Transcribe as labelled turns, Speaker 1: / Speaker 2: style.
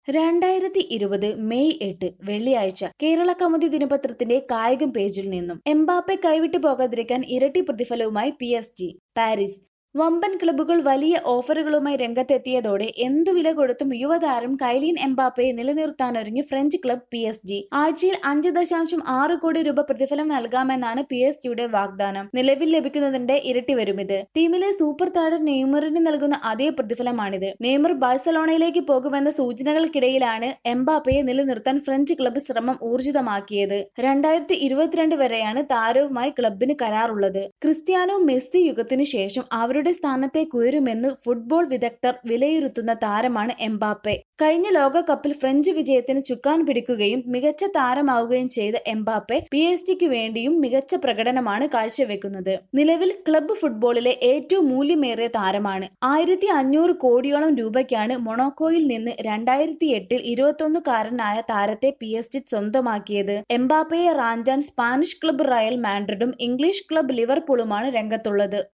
Speaker 1: 2020 May 8 വെള്ളിയാഴ്ച കേരള കൗമുദി ദിനപത്രത്തിന്റെ കായികം പേജിൽ നിന്നും എംബാപ്പെ കൈവിട്ടു പോകാതിരിക്കാൻ ഇരട്ടി പ്രതിഫലവുമായി PSG. പാരീസ്. വമ്പൻ ക്ലബ്ബുകൾ വലിയ ഓഫറുകളുമായി രംഗത്തെത്തിയതോടെ എന്തു വില കൊടുത്തും യുവതാരം കൈലിൻ എംബാപ്പയെ നിലനിർത്താനൊരുങ്ങി ഫ്രഞ്ച് ക്ലബ് PSG. ആഴ്ചയിൽ 5.6 കോടി രൂപ പ്രതിഫലം നൽകാമെന്നാണ് PSG-യുടെ വാഗ്ദാനം. നിലവിൽ ലഭിക്കുന്നതിന്റെ ഇരട്ടി വരും ഇത്. ടീമിലെ സൂപ്പർ താരം നെയ്മറിന് നൽകുന്ന അതേ പ്രതിഫലമാണിത്. നെയ്മർ ബാഴ്സലോണയിലേക്ക് പോകുമെന്ന സൂചനകൾക്കിടയിലാണ് എംബാപ്പയെ നിലനിർത്താൻ ഫ്രഞ്ച് ക്ലബ്ബ് ശ്രമം ഊർജിതമാക്കിയത്. 2022 വരെയാണ് താരവുമായി ക്ലബ്ബിന് കരാറുള്ളത്. ക്രിസ്ത്യാനോ മെസ്സി യുഗത്തിനു ശേഷം അവരുടെ സ്ഥാനത്തേക്ക് ഉയരുമെന്ന് ഫുട്ബോൾ വിദഗ്ധർ വിലയിരുത്തുന്ന താരമാണ് എംബാപ്പെ. കഴിഞ്ഞ ലോകകപ്പിൽ ഫ്രഞ്ച് വിജയത്തിന് ചുക്കാൻ പിടിക്കുകയും മികച്ച താരമാവുകയും ചെയ്ത എംബാപ്പെ PSG-ക്ക് വേണ്ടിയും മികച്ച പ്രകടനമാണ് കാഴ്ചവെക്കുന്നത്. നിലവിൽ ക്ലബ്ബ് ഫുട്ബോളിലെ ഏറ്റവും മൂല്യമേറിയ താരമാണ്. 1500 കോടിയോളം രൂപയ്ക്കാണ് മൊണോക്കോയിൽ നിന്ന് 2008-ൽ 21-കാരനായ താരത്തെ PSG സ്വന്തമാക്കിയത്. എംബാപ്പയെ റാഞ്ചാൻ സ്പാനിഷ് ക്ലബ്ബ് റയൽ മാഡ്രിഡും ഇംഗ്ലീഷ് ക്ലബ്ബ് ലിവർപൂളുമാണ് രംഗത്തുള്ളത്.